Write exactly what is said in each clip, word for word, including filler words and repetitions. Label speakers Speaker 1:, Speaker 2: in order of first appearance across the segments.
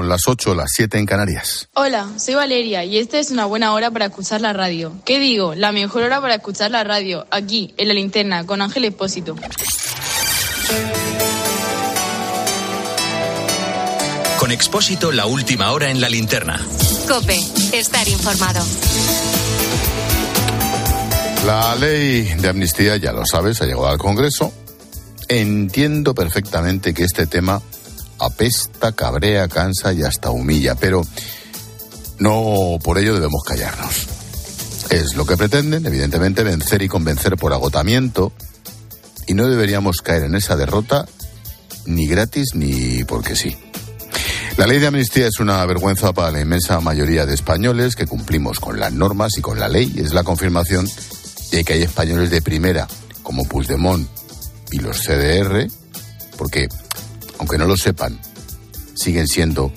Speaker 1: Son las ocho, las siete en Canarias.
Speaker 2: Hola, soy Valeria y esta es una buena hora para escuchar la radio. ¿Qué digo? La mejor hora para escuchar la radio, aquí, en La Linterna, con Ángel Expósito.
Speaker 3: Con Expósito, la última hora en La Linterna.
Speaker 4: COPE, estar informado.
Speaker 1: La ley de amnistía, ya lo sabes, ha llegado al Congreso. Entiendo perfectamente que este tema apesta, cabrea, cansa y hasta humilla, pero no por ello debemos callarnos. Es lo que pretenden, evidentemente, vencer y convencer por agotamiento, y no deberíamos caer en esa derrota ni gratis ni porque sí. La ley de amnistía es una vergüenza para la inmensa mayoría de españoles que cumplimos con las normas y con la ley. Es la confirmación de que hay españoles de primera, como Puigdemont y los C D R, porque, aunque no lo sepan, siguen siendo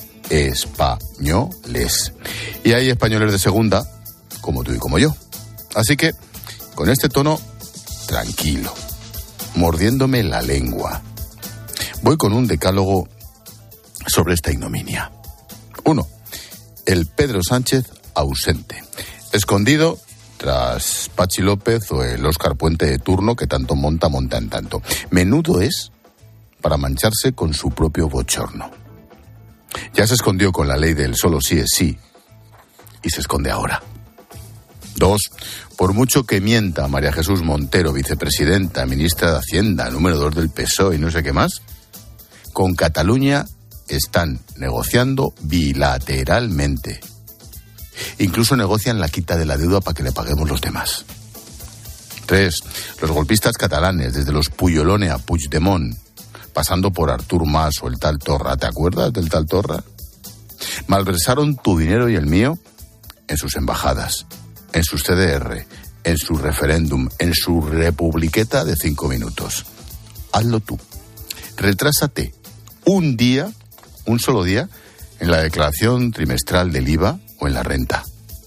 Speaker 1: españoles. Y hay españoles de segunda, como tú y como yo. Así que, con este tono, tranquilo, mordiéndome la lengua, voy con un decálogo sobre esta ignominia. Uno, el Pedro Sánchez ausente, escondido tras Pachi López o el Óscar Puente de turno que tanto monta, monta en tanto. Menudo es para mancharse con su propio bochorno. Ya se escondió con la ley del solo sí es sí y se esconde ahora. Dos, por mucho que mienta María Jesús Montero, vicepresidenta, ministra de Hacienda, número dos del P S O E y no sé qué más, con Cataluña están negociando bilateralmente. Incluso negocian la quita de la deuda para que le paguemos los demás. Tres, los golpistas catalanes, desde los Puyolone a Puigdemont, pasando por Artur Mas o el tal Torra, ¿te acuerdas del tal Torra? Malversaron tu dinero y el mío en sus embajadas, en sus C D R, en su referéndum, en su republiqueta de cinco minutos. Hazlo tú. Retrásate un día, un solo día, en la declaración trimestral del I V A o en la renta.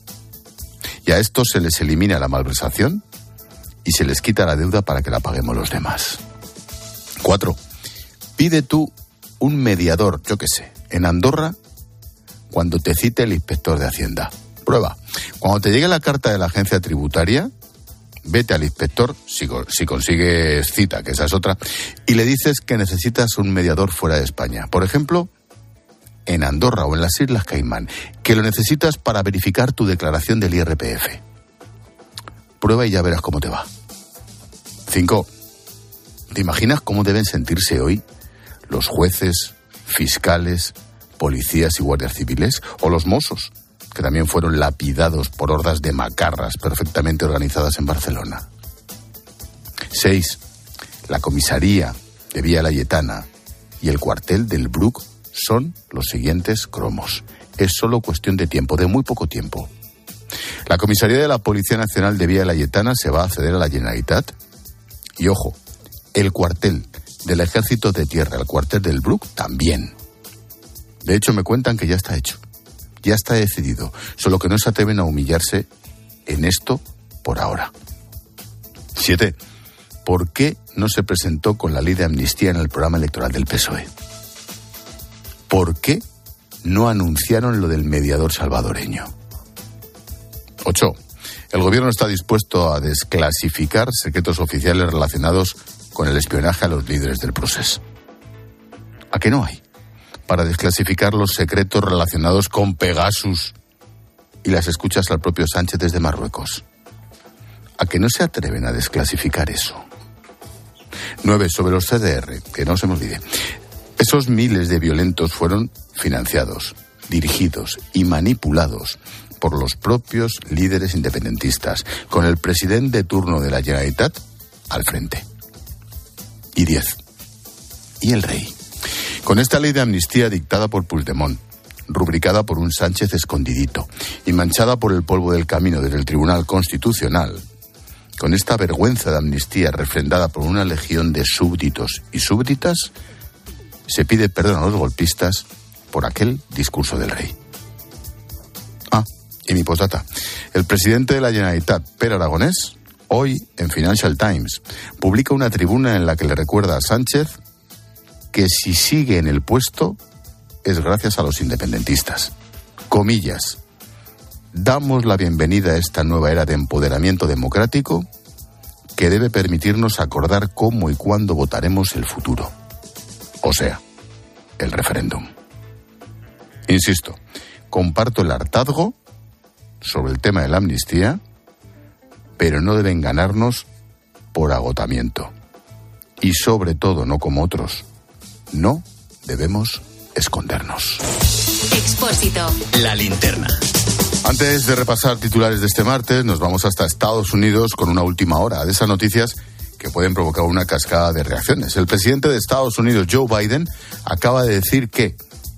Speaker 1: Y a estos se les elimina la malversación y se les quita la deuda para que la paguemos los demás. Cuatro, pide tú un mediador, yo qué sé, en Andorra, cuando te cite el inspector de Hacienda. Prueba, cuando te llegue la carta de la agencia tributaria, vete al inspector, si, si consigues cita, que esa es otra, y le dices que necesitas un mediador fuera de España. Por ejemplo, en Andorra o en las Islas Caimán, que lo necesitas para verificar tu declaración del I R P F. Prueba y ya verás cómo te va. Cinco, ¿te imaginas cómo deben sentirse hoy los jueces, fiscales, policías y guardias civiles? O los mossos, que también fueron lapidados por hordas de macarras perfectamente organizadas en Barcelona. Seis, la comisaría de Vía Laietana y el cuartel del Bruc son los siguientes cromos. Es solo cuestión de tiempo, de muy poco tiempo. La comisaría de la Policía Nacional de Vía Laietana se va a ceder a la Generalitat. Y ojo, el cuartel del Ejército de Tierra, el cuartel del Bruc, también. De hecho, me cuentan que ya está hecho. Ya está decidido, solo que no se atreven a humillarse en esto por ahora. Siete, ¿por qué no se presentó con la ley de amnistía en el programa electoral del P S O E? ¿Por qué no anunciaron lo del mediador salvadoreño? Ocho, el gobierno está dispuesto a desclasificar secretos oficiales relacionados con el espionaje a los líderes del Procés. ¿A qué no hay? Para desclasificar los secretos relacionados con Pegasus y las escuchas al propio Sánchez desde Marruecos. ¿A que no se atreven a desclasificar eso? Nueve, sobre los C D R, que no se me olvide. Esos miles de violentos fueron financiados, dirigidos y manipulados por los propios líderes independentistas, con el presidente de turno de la Generalitat al frente. Y diez. ¿Y el rey? Con esta ley de amnistía dictada por Puigdemont, rubricada por un Sánchez escondidito y manchada por el polvo del camino desde el Tribunal Constitucional, con esta vergüenza de amnistía refrendada por una legión de súbditos y súbditas, se pide perdón a los golpistas por aquel discurso del rey. Ah, y mi postdata. El presidente de la Generalitat, Pere Aragonés, hoy en Financial Times, publica una tribuna en la que le recuerda a Sánchez que si sigue en el puesto es gracias a los independentistas. Comillas. Damos la bienvenida a esta nueva era de empoderamiento democrático que debe permitirnos acordar cómo y cuándo votaremos el futuro. O sea, el referéndum. Insisto, comparto el hartazgo sobre el tema de la amnistía, pero no deben ganarnos por agotamiento. Y sobre todo, no como otros, no debemos escondernos.
Speaker 4: Expósito.
Speaker 3: La linterna.
Speaker 1: Antes de repasar titulares de este martes, nos vamos hasta Estados Unidos con una última hora de esas noticias que pueden provocar una cascada de reacciones. El presidente de Estados Unidos, Joe Biden, acaba de decir que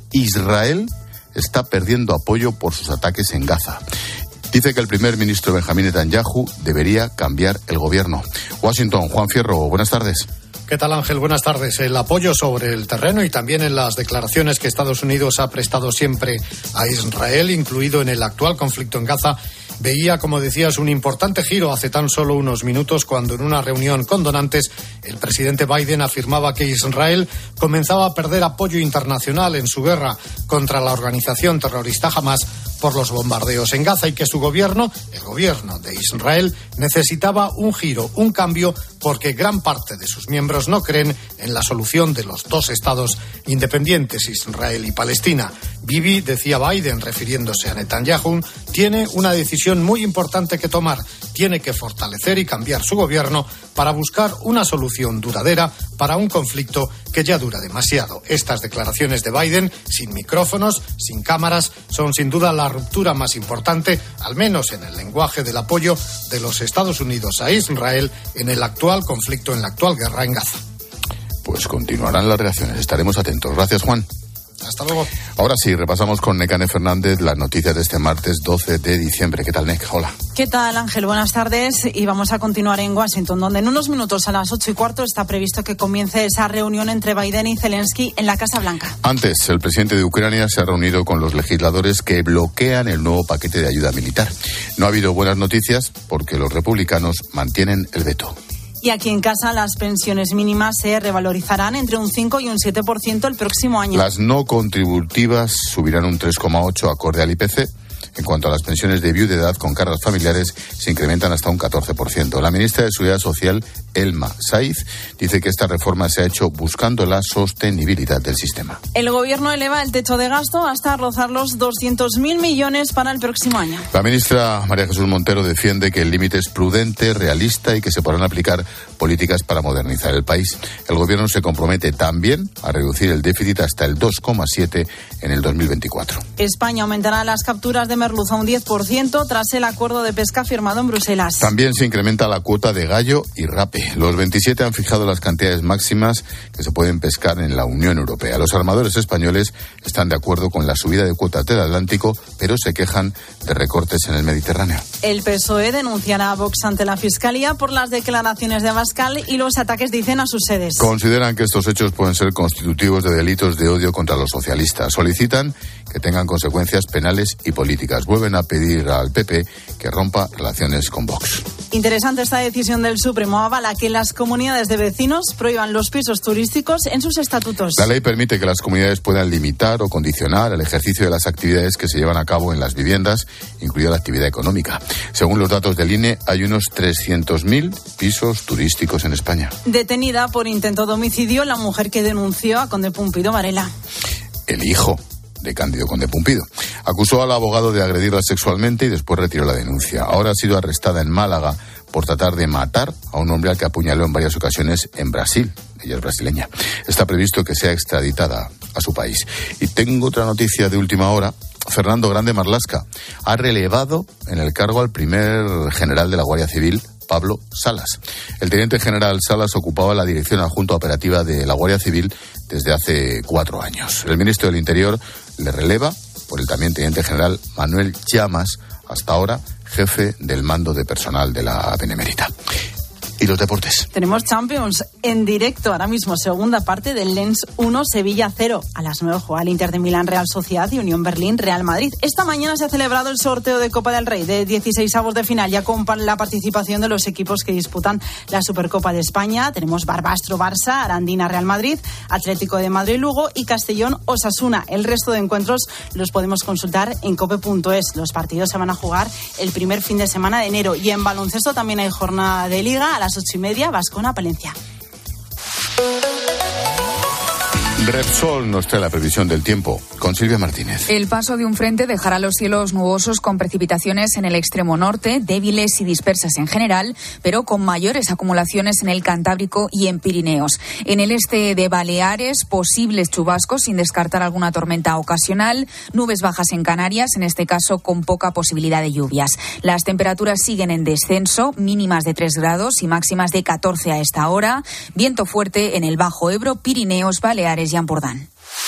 Speaker 1: Israel está perdiendo apoyo por sus ataques en Gaza. Dice que el primer ministro Benjamín Netanyahu debería cambiar el gobierno. Washington, Juan Fierro, buenas tardes.
Speaker 5: ¿Qué tal, Ángel? Buenas tardes. El apoyo sobre el terreno y también en las declaraciones que Estados Unidos ha prestado siempre a Israel, incluido en el actual conflicto en Gaza, veía, como decías, un importante giro hace tan solo unos minutos cuando en una reunión con donantes el presidente Biden afirmaba que Israel comenzaba a perder apoyo internacional en su guerra contra la organización terrorista Hamás por los bombardeos en Gaza y que su gobierno, el gobierno de Israel, necesitaba un giro, un cambio, porque gran parte de sus miembros no creen en la solución de los dos estados independientes, Israel y Palestina. Bibi, decía Biden, refiriéndose a Netanyahu, tiene una decisión muy importante que tomar. Tiene que fortalecer y cambiar su gobierno para buscar una solución duradera para un conflicto que ya dura demasiado. Estas declaraciones de Biden, sin micrófonos, sin cámaras, son sin duda la ruptura más importante, al menos en el lenguaje del apoyo de los Estados Unidos a Israel en el actual conflicto, en la actual guerra en Gaza.
Speaker 1: Pues continuarán las reacciones, estaremos atentos. Gracias, Juan.
Speaker 5: Hasta luego.
Speaker 1: Ahora sí, repasamos con Nekane Fernández las noticias de este martes doce de diciembre. ¿Qué tal, Nek? Hola.
Speaker 6: ¿Qué tal, Ángel? Buenas tardes. Y vamos a continuar en Washington, donde en unos minutos a las ocho y cuarto está previsto que comience esa reunión entre Biden y Zelensky en la Casa Blanca.
Speaker 1: Antes, el presidente de Ucrania se ha reunido con los legisladores que bloquean el nuevo paquete de ayuda militar. No ha habido buenas noticias porque los republicanos mantienen el veto.
Speaker 6: Y aquí en casa las pensiones mínimas se revalorizarán entre un cinco y un siete por ciento el próximo año.
Speaker 1: Las no contributivas subirán un tres coma ocho por ciento acorde al I P C. En cuanto a las pensiones de viudedad con cargas familiares, se incrementan hasta un catorce por ciento. La ministra de Seguridad Social, Elma Saiz, dice que esta reforma se ha hecho buscando la sostenibilidad del sistema.
Speaker 6: El gobierno eleva el techo de gasto hasta rozar los doscientos mil millones para el próximo año.
Speaker 1: La ministra María Jesús Montero defiende que el límite es prudente, realista y que se podrán aplicar políticas para modernizar el país. El gobierno se compromete también a reducir el déficit hasta el dos coma siete en el dos mil veinticuatro.
Speaker 6: España aumentará las capturas de merluza un diez por ciento tras el acuerdo de pesca firmado en Bruselas.
Speaker 1: También se incrementa la cuota de gallo y rape. Los veintisiete han fijado las cantidades máximas que se pueden pescar en la Unión Europea. Los armadores españoles están de acuerdo con la subida de cuotas del Atlántico, pero se quejan de recortes en el Mediterráneo.
Speaker 6: El P S O E denunciará a Vox ante la Fiscalía por las declaraciones de Abascal y los ataques, dicen, a sus sedes.
Speaker 1: Consideran que estos hechos pueden ser constitutivos de delitos de odio contra los socialistas. Solicitan que tengan consecuencias penales y políticas. Vuelven a pedir al P P que rompa relaciones con Vox.
Speaker 6: Interesante esta decisión del Supremo. Avala que las comunidades de vecinos prohíban los pisos turísticos en sus estatutos.
Speaker 1: La ley permite que las comunidades puedan limitar o condicionar el ejercicio de las actividades que se llevan a cabo en las viviendas, incluida la actividad económica. Según los datos del I N E, hay unos trescientos mil pisos turísticos en España.
Speaker 6: Detenida por intento de homicidio la mujer que denunció a Conde Pumpido Varela.
Speaker 1: El hijo de Cándido Conde Pumpido acusó al abogado de agredirla sexualmente y después retiró la denuncia. Ahora ha sido arrestada en Málaga por tratar de matar a un hombre al que apuñaló en varias ocasiones en Brasil. Ella es brasileña. Está previsto que sea extraditada a su país. Y tengo otra noticia de última hora. Fernando Grande Marlaska ha relevado en el cargo al primer general de la Guardia Civil, Pablo Salas. El teniente general Salas ocupaba la dirección adjunta operativa de la Guardia Civil desde hace cuatro años. El ministro del Interior le releva por el también teniente general Manuel Llamas, hasta ahora jefe del mando de personal de la Benemérita. Y los deportes.
Speaker 6: Tenemos Champions en directo ahora mismo, segunda parte del Lens uno, Sevilla cero. A las nueve juega el Inter de Milán, Real Sociedad, y Unión Berlín, Real Madrid. Esta mañana se ha celebrado el sorteo de Copa del Rey de dieciseisavos de final, ya con la participación de los equipos que disputan la Supercopa de España. Tenemos Barbastro, Barça, Arandina, Real Madrid, Atlético de Madrid, Lugo y Castellón, Osasuna. El resto de encuentros los podemos consultar en cope punto es. Los partidos se van a jugar el primer fin de semana de enero. Y en baloncesto también hay jornada de Liga a las ocho y media, Baskona, Palencia.
Speaker 1: Repsol nos trae la previsión del tiempo con Silvia Martínez.
Speaker 7: El paso de un frente dejará los cielos nubosos con precipitaciones en el extremo norte, débiles y dispersas en general, pero con mayores acumulaciones en el Cantábrico y en Pirineos. En el este de Baleares, posibles chubascos sin descartar alguna tormenta ocasional, nubes bajas en Canarias, en este caso con poca posibilidad de lluvias. Las temperaturas siguen en descenso, mínimas de tres grados y máximas de catorce a esta hora. Viento fuerte en el Bajo Ebro, Pirineos, Baleares y Ampurdán.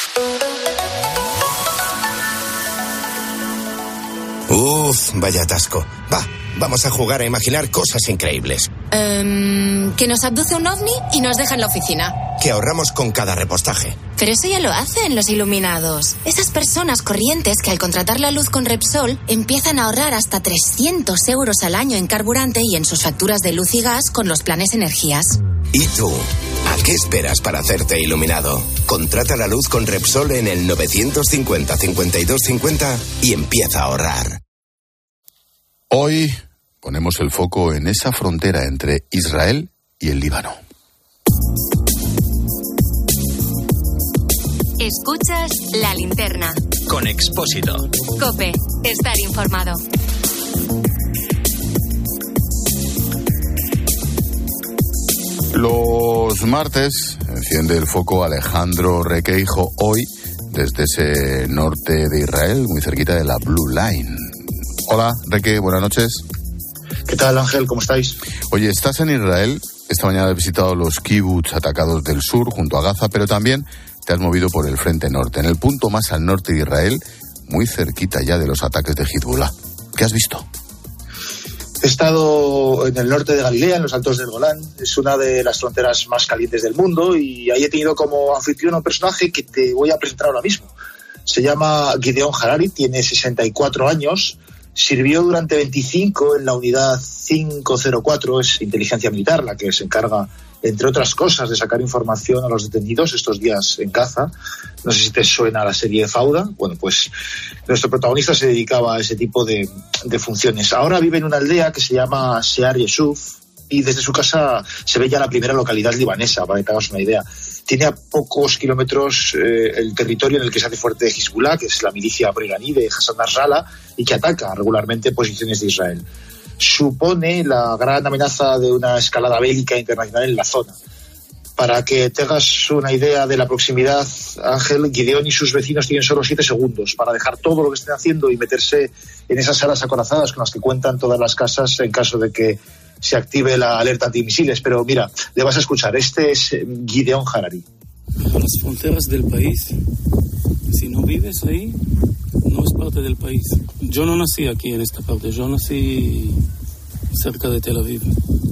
Speaker 8: Uf, vaya atasco. Va, vamos a jugar a imaginar cosas increíbles.
Speaker 4: Um, que nos abduce un ovni y nos deja en la oficina.
Speaker 8: Que ahorramos con cada repostaje.
Speaker 4: Pero eso ya lo hacen los iluminados. Esas personas corrientes que al contratar la luz con Repsol empiezan a ahorrar hasta trescientos euros al año en carburante y en sus facturas de luz y gas con los planes energías.
Speaker 8: ¿Y tú? ¿A qué esperas para hacerte iluminado? Contrata la luz con Repsol en el novecientos cincuenta, cincuenta y dos cincuenta y empieza a ahorrar.
Speaker 1: Hoy ponemos el foco en esa frontera entre Israel y el Líbano.
Speaker 4: Escuchas La Linterna.
Speaker 3: Con Expósito.
Speaker 4: COPE. Estar informado.
Speaker 1: Los martes enciende el foco Alejandro Requeijo, hoy desde ese norte de Israel, muy cerquita de la Blue Line. Hola, Reque, buenas noches.
Speaker 9: ¿Qué tal, Ángel? ¿Cómo estáis?
Speaker 1: Oye, estás en Israel. Esta mañana has visitado los kibbutz atacados del sur, junto a Gaza, pero también te has movido por el frente norte, en el punto más al norte de Israel, muy cerquita ya de los ataques de Hezbollah. ¿Qué has visto?
Speaker 9: He estado en el norte de Galilea, en los Altos del Golán. Es una de las fronteras más calientes del mundo y ahí he tenido como anfitrión a un personaje que te voy a presentar ahora mismo. Se llama Gideon Harari, tiene sesenta y cuatro años, sirvió durante veinticinco en la unidad cinco cero cuatro, es inteligencia militar, la que se encarga, entre otras cosas, de sacar información a los detenidos estos días en Gaza. No sé si te suena la serie Fauda. Bueno, pues nuestro protagonista se dedicaba a ese tipo de, de funciones. Ahora vive en una aldea que se llama Shear Yesuf y desde su casa se ve ya la primera localidad libanesa, para que te hagas una idea. Tiene a pocos kilómetros eh, el territorio en el que se hace fuerte Hezbollah, que es la milicia pro-iraní de Hassan Nasrallah, y que ataca regularmente posiciones de Israel. Supone la gran amenaza de una escalada bélica internacional en la zona. Para que te hagas una idea de la proximidad, Ángel, Gideon y sus vecinos tienen solo siete segundos para dejar todo lo que estén haciendo y meterse en esas salas acorazadas con las que cuentan todas las casas en caso de que se active la alerta antimisiles. Pero mira, le vas a escuchar. Este es Gideon Harari.
Speaker 10: A las fronteras del país, si no vives ahí, no es parte del país. Yo no nací aquí en esta parte, yo nací cerca de Tel Aviv.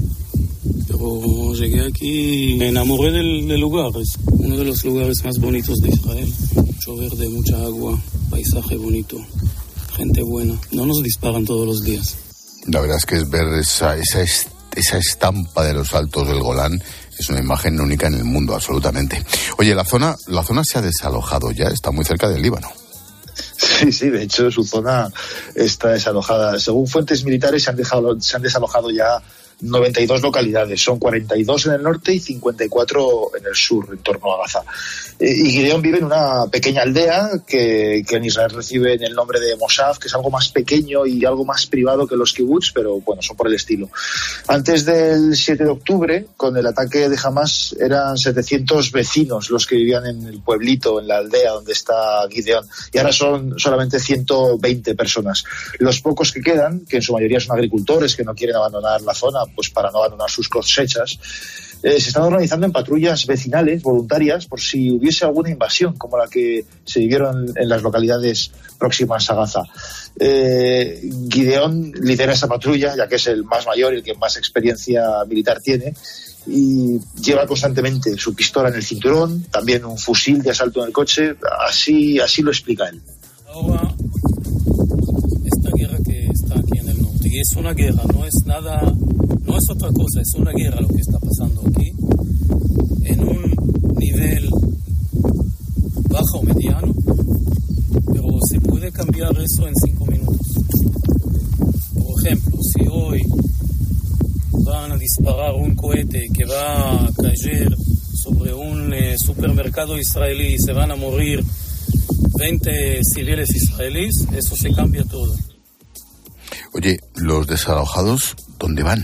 Speaker 10: Pero llegué aquí y me enamoré del, del lugar. Es uno de los lugares más bonitos de Israel. Mucho verde, mucha agua, paisaje bonito, gente buena. No nos disparan todos los días.
Speaker 1: La verdad es que es ver esa, esa, esa estampa de los Altos del Golán. Es una imagen única en el mundo, absolutamente. Oye, la zona, la zona se ha desalojado ya, está muy cerca del Líbano.
Speaker 9: Sí, sí, de hecho su zona está desalojada. Según fuentes militares se han, dejado, se han desalojado ya noventa y dos localidades, son cuarenta y dos en el norte y cincuenta y cuatro en el sur, en torno a Gaza. Eh, y Gideon vive en una pequeña aldea que, que en Israel recibe el nombre de Moshav, que es algo más pequeño y algo más privado que los kibbutz, pero bueno, son por el estilo. Antes del siete de octubre, con el ataque de Hamas, eran setecientos vecinos los que vivían en el pueblito, en la aldea donde está Gideon, y ahora son solamente ciento veinte personas. Los pocos que quedan, que en su mayoría son agricultores que no quieren abandonar la zona, pues para no abandonar sus cosechas, Eh, se están organizando en patrullas vecinales, voluntarias, por si hubiese alguna invasión, como la que se vivieron en, en las localidades próximas a Gaza. Eh, Gideon lidera esa patrulla, ya que es el más mayor y el que más experiencia militar tiene, y lleva constantemente su pistola en el cinturón, también un fusil de asalto en el coche. Así, así lo explica él.
Speaker 10: Ahora, esta guerra que está aquí en el norte, y es una guerra, no es nada, no es otra cosa, es una guerra lo que está pasando aquí, en un nivel bajo o mediano, pero se puede cambiar eso en cinco minutos. Por ejemplo, si hoy van a disparar un cohete que va a caer sobre un eh, supermercado israelí y se van a morir veinte civiles israelíes, eso se cambia todo.
Speaker 1: Oye, ¿los desalojados dónde van?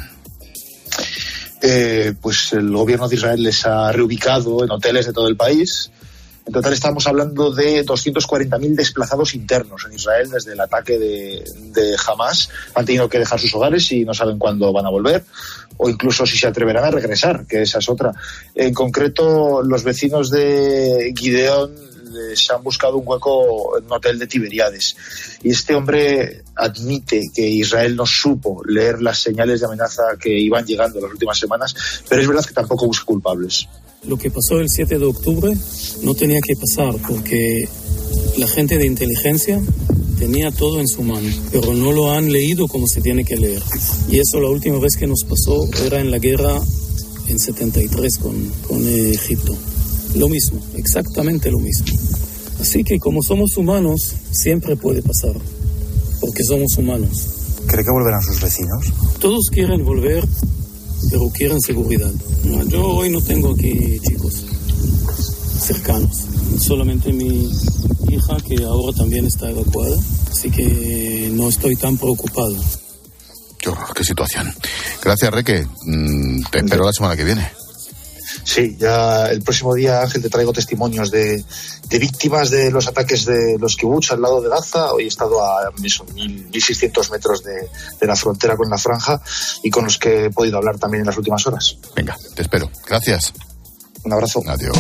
Speaker 9: Eh, pues el gobierno de Israel les ha reubicado en hoteles de todo el país. En total estamos hablando de doscientos cuarenta mil desplazados internos en Israel desde el ataque de, de Hamas. Han tenido que dejar sus hogares y no saben cuándo van a volver, o incluso si se atreverán a regresar, que esa es otra. En concreto, los vecinos de Gideon se han buscado un hueco en un hotel de Tiberíades. Y este hombre admite que Israel no supo leer las señales de amenaza que iban llegando en las últimas semanas, pero es verdad que tampoco busca culpables.
Speaker 10: Lo que pasó el siete de octubre no tenía que pasar porque la gente de inteligencia tenía todo en su mano, pero no lo han leído como se tiene que leer. Y eso la última vez que nos pasó era en la guerra en setenta y tres con, con Egipto. Lo mismo, exactamente lo mismo. Así que como somos humanos, siempre puede pasar, porque somos humanos.
Speaker 11: ¿Cree que volverán sus vecinos?
Speaker 10: Todos quieren volver, pero quieren seguridad. No, yo hoy no tengo aquí chicos cercanos, solamente mi hija, que ahora también está evacuada, así que no estoy tan preocupado.
Speaker 1: Qué horror, qué situación. Gracias, Reque. Mm, te espero la semana que viene.
Speaker 9: Sí, ya el próximo día, Ángel, te traigo testimonios de, de víctimas de los ataques de los kibbutz al lado de Gaza. Hoy he estado a mil seiscientos metros de, de la frontera con la franja y con los que he podido hablar también en las últimas horas.
Speaker 1: Venga, te espero. Gracias.
Speaker 9: Un abrazo.
Speaker 1: Adiós.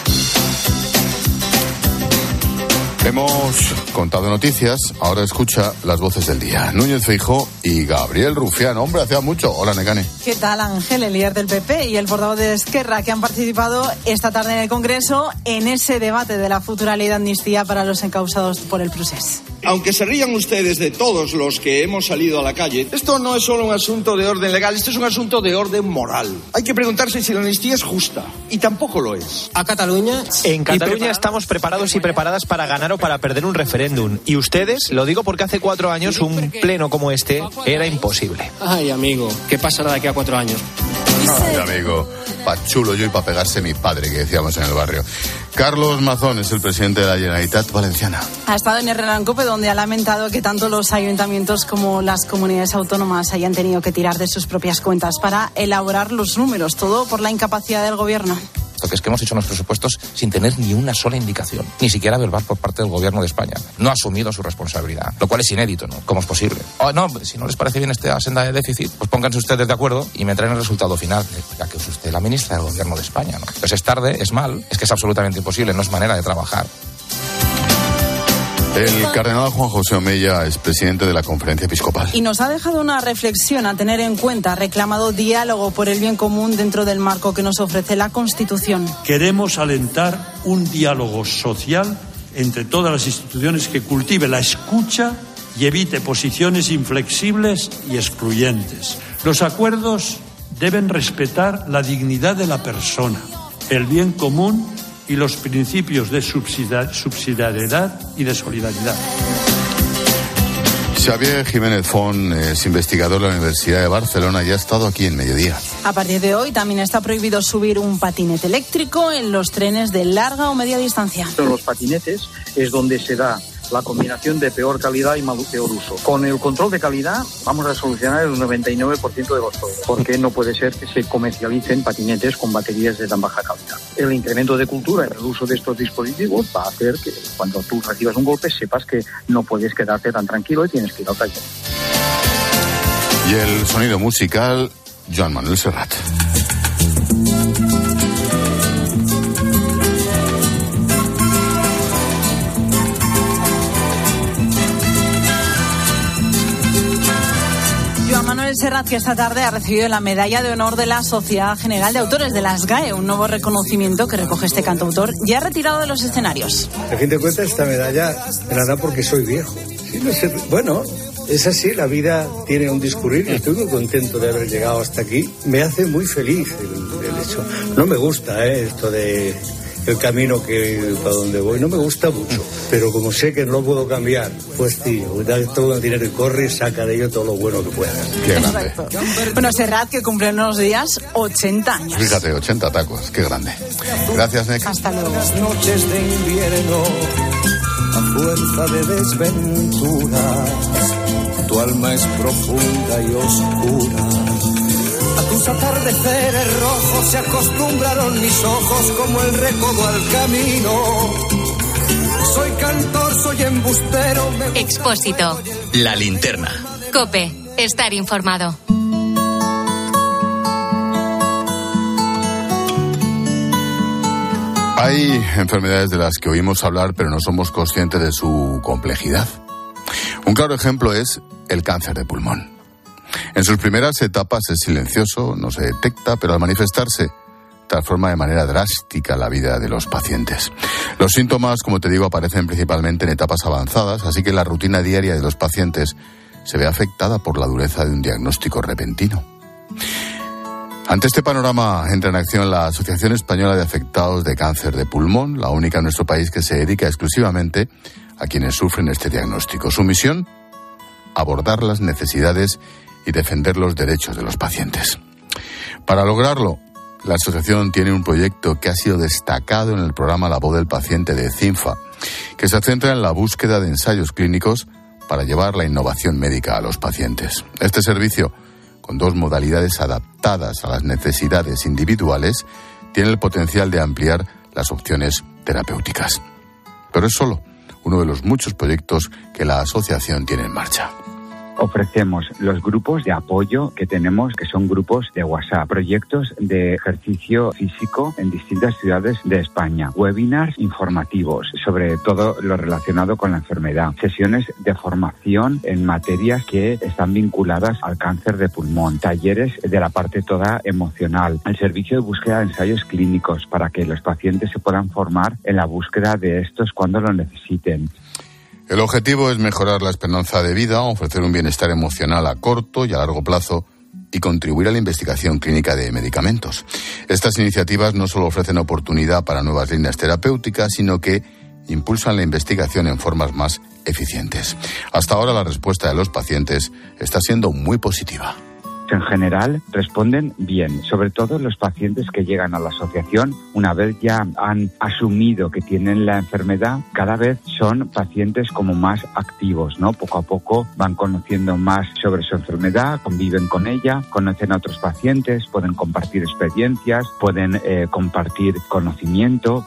Speaker 1: Hemos contado noticias, ahora escucha las voces del día. Núñez Feijóo y Gabriel Rufián. Hombre, hacía mucho. Hola, Necane.
Speaker 6: ¿Qué tal, Ángel? El líder del P P y el portavoz de Esquerra, que han participado esta tarde en el Congreso en ese debate de la futura ley de amnistía para los encausados por el procés.
Speaker 12: Aunque se rían ustedes de todos los que hemos salido a la calle, esto no es solo un asunto de orden legal, esto es un asunto de orden moral. Hay que preguntarse si la amnistía es justa, y tampoco lo es.
Speaker 13: A Cataluña, en Cataluña estamos preparados y preparadas para ganar o para perder un referéndum. Y ustedes, lo digo porque hace cuatro años un pleno como este era imposible.
Speaker 14: Ay, amigo, ¿qué pasará de aquí a cuatro años?
Speaker 1: Ay, amigo, pa' chulo yo y pa' pegarse mi padre, que decíamos en el barrio. Carlos Mazón es el presidente de la Generalitat Valenciana.
Speaker 6: Ha estado en Herrera Cope, donde ha lamentado que tanto los ayuntamientos como las comunidades autónomas hayan tenido que tirar de sus propias cuentas para elaborar los números, todo por la incapacidad del gobierno.
Speaker 15: Que es que hemos hecho unos presupuestos sin tener ni una sola indicación, ni siquiera verbal por parte del gobierno de España. No ha asumido su responsabilidad, lo cual es inédito, ¿no? ¿Cómo es posible? Oh, no, si no les parece bien esta senda de déficit, pues pónganse ustedes de acuerdo y me traen el resultado final. Ya que es usted la ministra del gobierno de España, ¿no? Pues es tarde, es mal, es que es absolutamente imposible, no es manera de trabajar.
Speaker 1: El cardenal Juan José Omeya es presidente de la Conferencia Episcopal.
Speaker 6: Y nos ha dejado una reflexión a tener en cuenta. Ha reclamado diálogo por el bien común dentro del marco que nos ofrece la Constitución.
Speaker 16: Queremos alentar un diálogo social entre todas las instituciones que cultive la escucha y evite posiciones inflexibles y excluyentes. Los acuerdos deben respetar la dignidad de la persona, el bien común y los principios de subsidiariedad y de solidaridad.
Speaker 1: Xavier Jiménez Font es investigador de la Universidad de Barcelona y ha estado aquí en Mediodía.
Speaker 6: A partir de hoy también está prohibido subir un patinete eléctrico en los trenes de larga o media distancia.
Speaker 17: En los patinetes es donde se da la combinación de peor calidad y peor uso. Con el control de calidad vamos a solucionar el noventa y nueve por ciento de los problemas, porque no puede ser que se comercialicen patinetes con baterías de tan baja calidad. El incremento de cultura en el uso de estos dispositivos va a hacer que cuando tú recibas un golpe sepas que no puedes quedarte tan tranquilo y tienes que ir al taller.
Speaker 1: Y el sonido musical, Joan Manuel Serrat.
Speaker 6: Manuel Serrat, que esta tarde ha recibido la medalla de honor de la Sociedad General de Autores de las GAE, un nuevo reconocimiento que recoge este cantautor ya retirado de los escenarios.
Speaker 18: A fin de cuentas, esta medalla me la da porque soy viejo. Sí, no sé, bueno, es así, la vida tiene un discurrir y estoy muy contento de haber llegado hasta aquí. Me hace muy feliz el, el hecho. No me gusta eh, esto de el camino que para donde voy, no me gusta mucho, pero como sé que no puedo cambiar, pues tío, da todo el dinero y corre y saca de ello todo lo bueno que puedas.
Speaker 1: Qué grande.
Speaker 6: Exacto. Bueno, Serrat, que cumple en unos días ochenta años.
Speaker 1: Fíjate, ochenta tacos, qué grande. Gracias, Nek.
Speaker 6: Hasta luego.
Speaker 19: Las noches de invierno, a fuerza de desventuras, tu alma es profunda y oscura. A tus atardeceres rojos se acostumbraron mis ojos como el recodo al camino. Soy cantor, soy embustero. Me...
Speaker 20: Expósito.
Speaker 3: La linterna.
Speaker 20: COPE. Estar informado.
Speaker 1: Hay enfermedades de las que oímos hablar, pero no somos conscientes de su complejidad. Un claro ejemplo es el cáncer de pulmón. En sus primeras etapas es silencioso, no se detecta, pero al manifestarse transforma de manera drástica la vida de los pacientes. Los síntomas, como te digo, aparecen principalmente en etapas avanzadas, así que la rutina diaria de los pacientes se ve afectada por la dureza de un diagnóstico repentino. Ante este panorama entra en acción la Asociación Española de Afectados de Cáncer de Pulmón, la única en nuestro país que se dedica exclusivamente a quienes sufren este diagnóstico. Su misión, abordar las necesidades y defender los derechos de los pacientes. Para lograrlo, la asociación tiene un proyecto que ha sido destacado en el programa La Voz del Paciente de CINFA, que se centra en la búsqueda de ensayos clínicos para llevar la innovación médica a los pacientes. Este servicio, con dos modalidades adaptadas a las necesidades individuales, tiene el potencial de ampliar las opciones terapéuticas. Pero es solo uno de los muchos proyectos que la asociación tiene en marcha.
Speaker 21: Ofrecemos los grupos de apoyo que tenemos, que son grupos de WhatsApp, proyectos de ejercicio físico en distintas ciudades de España, webinars informativos sobre todo lo relacionado con la enfermedad, sesiones de formación en materias que están vinculadas al cáncer de pulmón, talleres de la parte toda emocional, el servicio de búsqueda de ensayos clínicos para que los pacientes se puedan formar en la búsqueda de estos cuando lo necesiten.
Speaker 1: El objetivo es mejorar la esperanza de vida, ofrecer un bienestar emocional a corto y a largo plazo y contribuir a la investigación clínica de medicamentos. Estas iniciativas no solo ofrecen oportunidad para nuevas líneas terapéuticas, sino que impulsan la investigación en formas más eficientes. Hasta ahora la respuesta de los pacientes está siendo muy positiva.
Speaker 21: En general responden bien, sobre todo los pacientes que llegan a la asociación una vez ya han asumido que tienen la enfermedad, cada vez son pacientes como más activos, ¿no? Poco a poco van conociendo más sobre su enfermedad, conviven con ella, conocen a otros pacientes, pueden compartir experiencias, pueden eh, compartir conocimiento.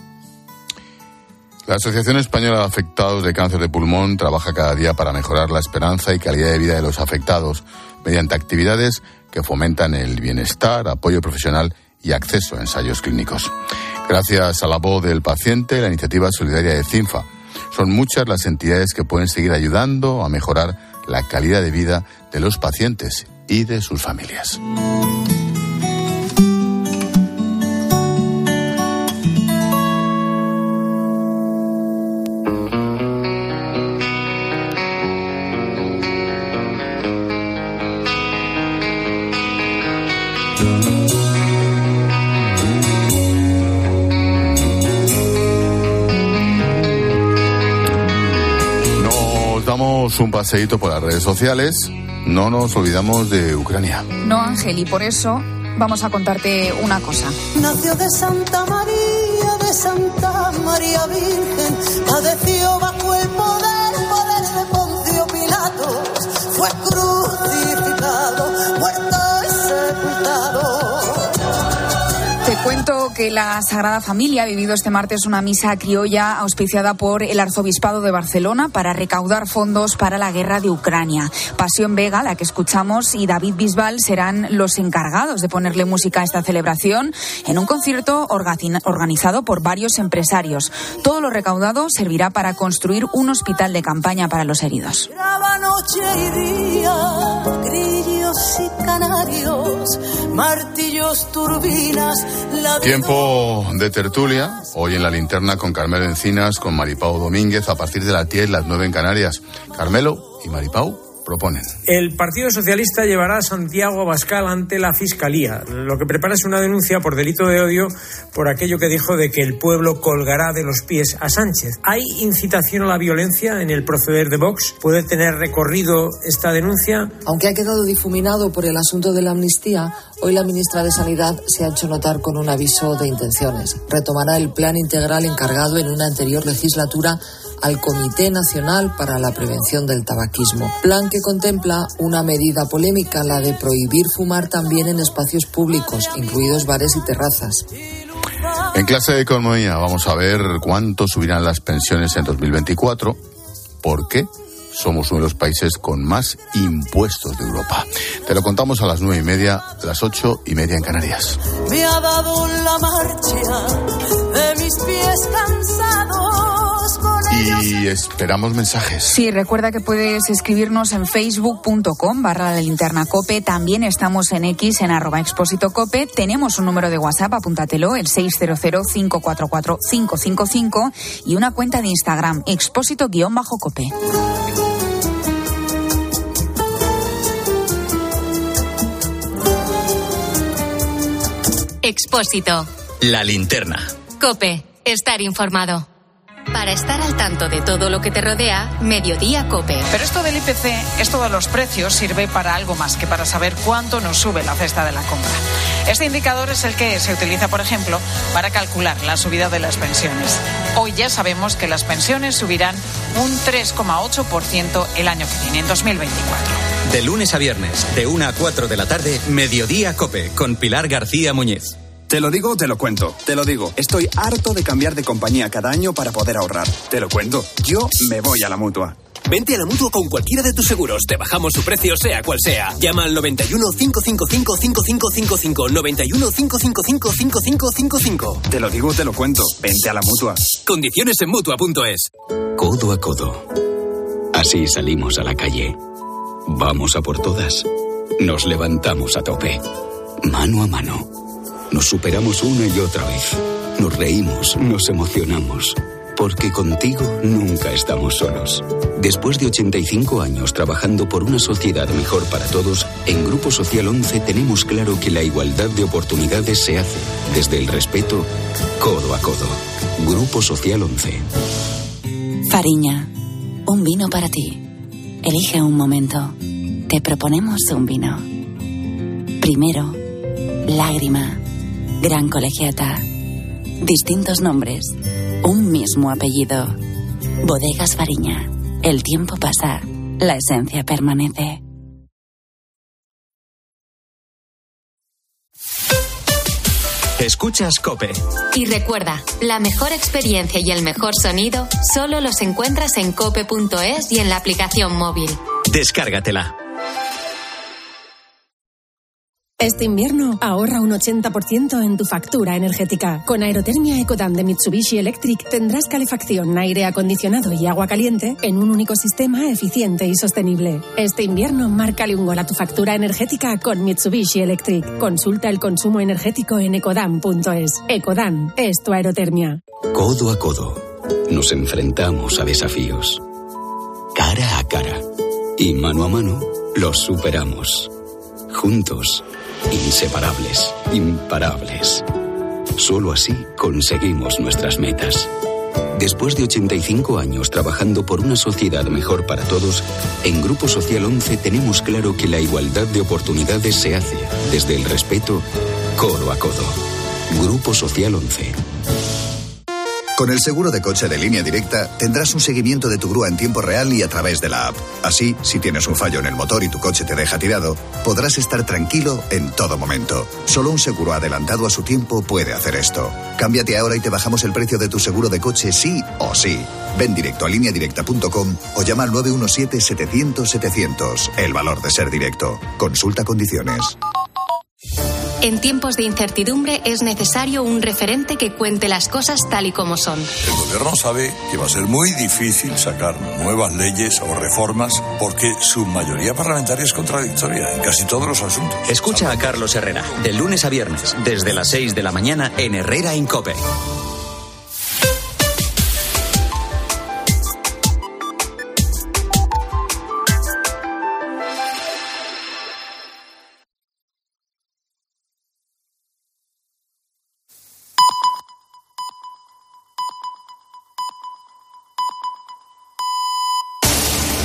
Speaker 1: La Asociación Española de Afectados de Cáncer de Pulmón trabaja cada día para mejorar la esperanza y calidad de vida de los afectados mediante actividades que fomentan el bienestar, apoyo profesional y acceso a ensayos clínicos. Gracias a La Voz del Paciente, la iniciativa solidaria de CINFA, son muchas las entidades que pueden seguir ayudando a mejorar la calidad de vida de los pacientes y de sus familias. Un paseíto por las redes sociales, no nos olvidamos de Ucrania.
Speaker 7: No, Ángel, y por eso vamos a contarte una cosa.
Speaker 22: Nació de Santa María, de Santa María Virgen, padeció bajo el poder, poder de Poncio Pilatos, fue crucificado, muerto y sepultado.
Speaker 7: Te cuento que la Sagrada Familia ha vivido este martes una misa criolla auspiciada por el Arzobispado de Barcelona para recaudar fondos para la guerra de Ucrania. Pasión Vega, la que escuchamos, y David Bisbal serán los encargados de ponerle música a esta celebración en un concierto organizado por varios empresarios. Todo lo recaudado servirá para construir un hospital de campaña para los heridos.
Speaker 22: Noche y día, grillo caballos y canarios, martillos, turbinas. La
Speaker 1: Tiempo de tertulia, hoy en la linterna con Carmelo Encinas, con Maripau Domínguez, a partir de las diez, las nueve en Canarias. Carmelo y Maripau proponen.
Speaker 2: El Partido Socialista llevará a Santiago Abascal ante la Fiscalía. Lo que prepara es una denuncia por delito de odio por aquello que dijo de que el pueblo colgará de los pies a Sánchez. ¿Hay incitación a la violencia en el proceder de Vox? ¿Puede tener recorrido esta denuncia?
Speaker 5: Aunque ha quedado difuminado por el asunto de la amnistía, hoy la ministra de Sanidad se ha hecho notar con un aviso de intenciones. Retomará el plan integral encargado en una anterior legislatura al Comité Nacional para la Prevención del Tabaquismo. Plan que contempla una medida polémica, la de prohibir fumar también en espacios públicos, incluidos bares y terrazas.
Speaker 1: En clase de economía vamos a ver cuánto subirán las pensiones en dos mil veinticuatro, por qué somos uno de los países con más impuestos de Europa. Te lo contamos a las nueve y media, las ocho y media en Canarias.
Speaker 22: Me ha dado la marcha de mis pies cansados.
Speaker 1: Y esperamos mensajes.
Speaker 7: Sí, recuerda que puedes escribirnos en facebook punto com barra la linterna cope. También estamos en X, en arroba expósito cope. Tenemos un número de WhatsApp, apúntatelo, el seis cero cero, cinco cuatro cuatro, cinco cinco cinco, y una cuenta de Instagram, expósito-cope.
Speaker 20: Expósito.
Speaker 3: La linterna.
Speaker 20: Cope. Estar informado. Para estar al tanto de todo lo que te rodea, Mediodía Cope.
Speaker 23: Pero esto del I P C, esto de los precios, sirve para algo más que para saber cuánto nos sube la cesta de la compra. Este indicador es el que se utiliza, por ejemplo, para calcular la subida de las pensiones. Hoy ya sabemos que las pensiones subirán un tres coma ocho por ciento el año que viene, en dos mil veinticuatro.
Speaker 3: De lunes a viernes, de una a cuatro de la tarde, Mediodía Cope, con Pilar García Muñiz.
Speaker 24: Te lo digo, te lo cuento. Te lo digo. Estoy harto de cambiar de compañía cada año para poder ahorrar. Te lo cuento. Yo me voy a la Mutua.
Speaker 25: Vente a la Mutua con cualquiera de tus seguros. Te bajamos su precio, sea cual sea. Llama al noventa y uno, cinco cinco cinco, cinco cinco cinco cinco. noventa y uno, cinco cinco cinco, cinco cinco cinco cinco.
Speaker 24: Te lo digo, te lo cuento. Vente a la Mutua.
Speaker 25: Condiciones en Mutua punto es.
Speaker 26: Codo a codo. Así salimos a la calle. Vamos a por todas. Nos levantamos a tope. Mano a mano. Nos superamos una y otra vez. Nos reímos, nos emocionamos. Porque contigo nunca estamos solos. Después de ochenta y cinco años trabajando por una sociedad mejor para todos, en Grupo Social once tenemos claro que la igualdad de oportunidades se hace desde el respeto, codo a codo. Grupo Social once.
Speaker 27: Fariña, un vino para ti. Elige un momento. Te proponemos un vino. Primero, Lágrima. Gran Colegiata. Distintos nombres, un mismo apellido. Bodegas Fariña. El tiempo pasa, la esencia permanece.
Speaker 3: Escuchas Cope.
Speaker 20: Y recuerda, la mejor experiencia y el mejor sonido solo los encuentras en cope punto es y en la aplicación móvil.
Speaker 3: Descárgatela.
Speaker 28: Este invierno ahorra un ochenta por ciento en tu factura energética. Con Aerotermia Ecodan de Mitsubishi Electric tendrás calefacción, aire acondicionado y agua caliente en un único sistema eficiente y sostenible. Este invierno márcale un gol a tu factura energética con Mitsubishi Electric. Consulta el consumo energético en ecodan punto es. Ecodan es tu aerotermia.
Speaker 26: Codo a codo. Nos enfrentamos a desafíos. Cara a cara. Y mano a mano los superamos. Juntos. Inseparables, imparables. Solo así conseguimos nuestras metas. Después de ochenta y cinco años trabajando por una sociedad mejor para todos, en Grupo Social once tenemos claro que la igualdad de oportunidades se hace desde el respeto, codo a codo. Grupo Social once.
Speaker 29: Con el seguro de coche de Línea Directa tendrás un seguimiento de tu grúa en tiempo real y a través de la app. Así, si tienes un fallo en el motor y tu coche te deja tirado, podrás estar tranquilo en todo momento. Solo un seguro adelantado a su tiempo puede hacer esto. Cámbiate ahora y te bajamos el precio de tu seguro de coche sí o sí. Ven directo a línea directa punto com o llama al nueve uno siete, setecientos, setecientos. El valor de ser directo. Consulta condiciones.
Speaker 20: En tiempos de incertidumbre es necesario un referente que cuente las cosas tal y como son.
Speaker 4: El gobierno sabe que va a ser muy difícil sacar nuevas leyes o reformas porque su mayoría parlamentaria es contradictoria en casi todos los asuntos.
Speaker 3: Escucha a Carlos Herrera, de lunes a viernes, desde las seis de la mañana en Herrera en COPE.